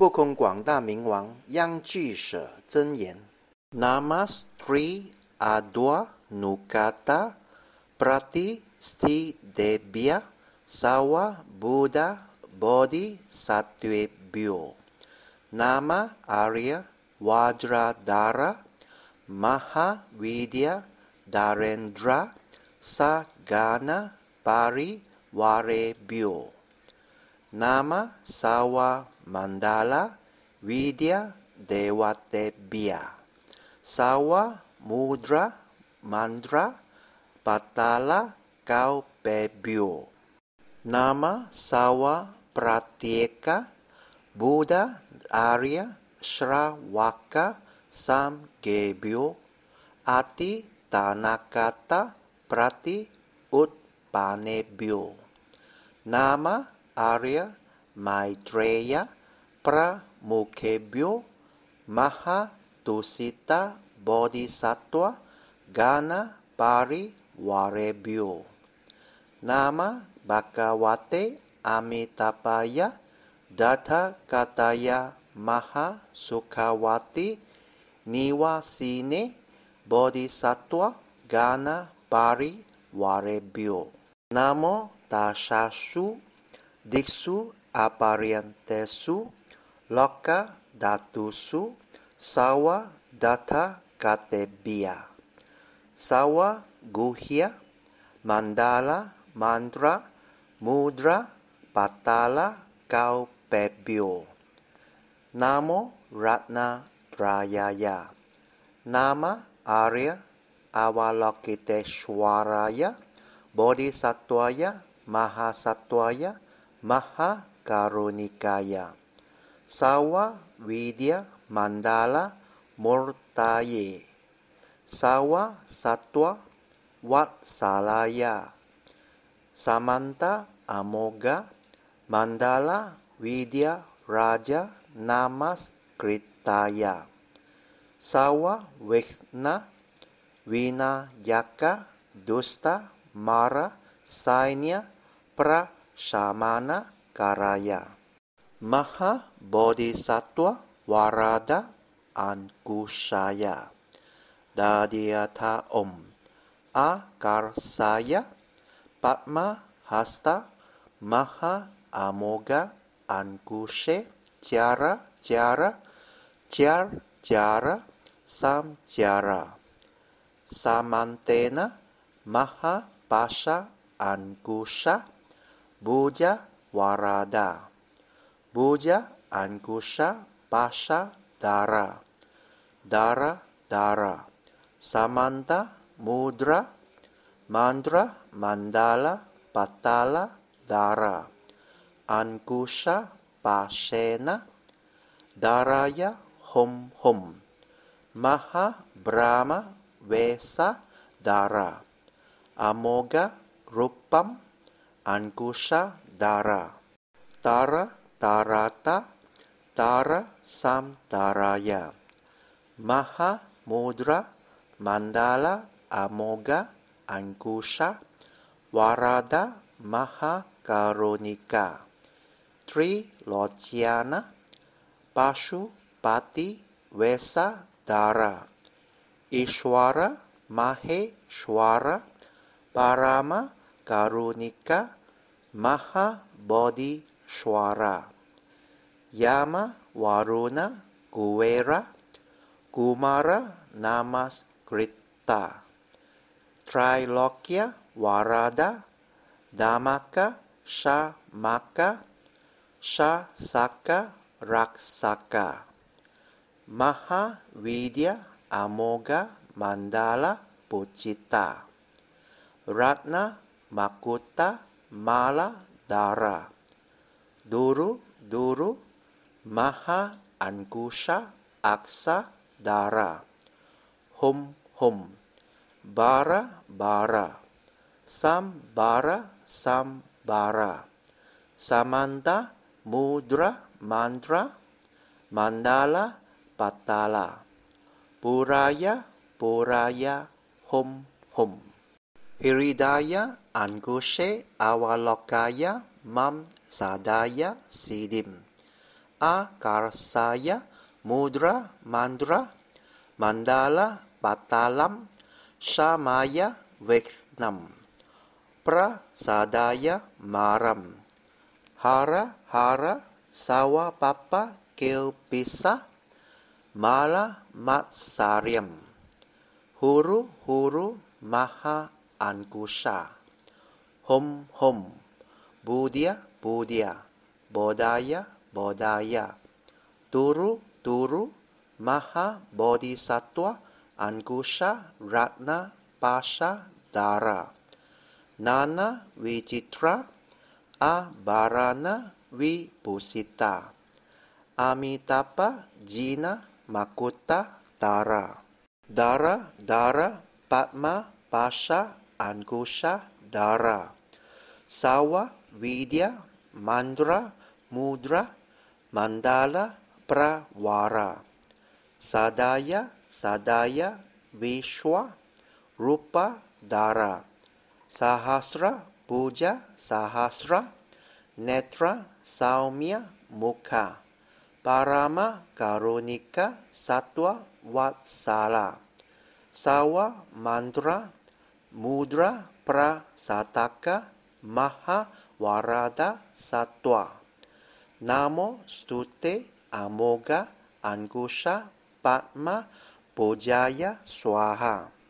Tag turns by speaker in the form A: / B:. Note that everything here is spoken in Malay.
A: 不空广大明王央具舍真言 Namas Tri Adwa Nukata Prati Sti Debya Sawa Buddha Bodhi Sattvebhyo Nama Arya Vajradhara Maha Vidya Darendra Sagana Pari Varebhyo Nama Sawa Mandala Vidya Dewatebhya Sawa Mudra Mandra Patala Kaupebhyo Nama Sawa Pratyeka Buddha Arya Shravaka Samgebhyo Ati Tanakata Prati Utpanebhyo Nama Arya Maitreya Pramukhebhyo Maha Tusita Bodhisattva Gana Pari Varebhyo Nama Bhagavate Amitabhaya Datha Kataya Maha Sukhavati Nivasine Bodhisattva Gana Pari Varebhyo Namo Tassasu Diksu Aparyantesu Loka Dhatusu Sawa Datha Katebhya Sawa Guhya Mandala Mandra Mudra Patala Kaupebhyo Namo Ratna Trayaya Nama Arya Avalokiteshwaraya Bodhisattvaya Mahasattvaya Mahakarunikaya Sawa Vidya Mandala Murtaye Sawa Sattva Vatsalaya Samanta Amoga Mandala Vidya Raja Namaskritaya Sawa Vighna Vinayaka Dusta Mara Sainya Prashamana Karaya Maha Bodhisattva Warada Ankushaya Dadyatha Om Akarsaya Padma Hasta Maha Amoga Ankushe Jara Jara Jar Jara Samjara Samantena Maha Pasha Ankusha Buja Warada Buja Ankusha Pasha Dara Dara Dara Samanta Mudra Mandra Mandala Patala Dara Ankusha Pashena Daraya Hum Hum Maha Brahma Vesa Dara Amoga Rupam Ankusha Dara Tara Tarata Tara Samtaraya Maha Mudra Mandala Amoga Ankusha Warada Maha Karunika Tri Lochiana Pashu Pati Vesa Dara Ishwara Mahe Shwara Parama Karunika Maha Bodhi Shwara Yama Varuna Kuvera Kumara Namaskrita Trilokya Warada Dhammaka Shamaka Shasaka Raksaka Maha Vidya Amoga Mandala Pucita Ratna Makuta Mala Dara Duru Duru Maha Ankusha Aksa Dara Hum Hum Bara Bara Sambara Sambara Samanta Mudra Mandra Mandala Patala Puraya Puraya Hum Hum Hiridaya Angushe Avalokaya Mam Sadaya Sidim Akarsaya, Mudra, Mandra, Mandala, Patalam, Shamaya, Veknam, Prasadaya, Maram, Hara, Hara, Sawa, Papa, Kilpisa, Mala, Matsaryam, Huru, Huru, Maha, Angusha, Hum, Hum, Budya, Budya, Bodhaya, Bodhaya, Turu, Turu, Maha, Bodhisattva, Angusha, Ratna, Pasha, Dara, Nana, Vijitra, Abharana, Vibhusita, Amitabha, Jina, Makuta, Dara. Dara, Dara, Padma, Pasha, Angusha, Dara. Sawa, Vidya, Mandra, Mudra, Mandala, Prawara. Sadaya, Sadaya, Vishwa, Rupa, Dara. Sahasra, Puja, Sahasra, Netra, Saumya, Mukha. Parama, Karunika, Sattva, Vatsala. Sawa, Mandra, Mudra, Prasataka, Maha, Warada, Sattva. Namo, Stute, Amoga, Angusha, Padma, Pujaya, Swaha.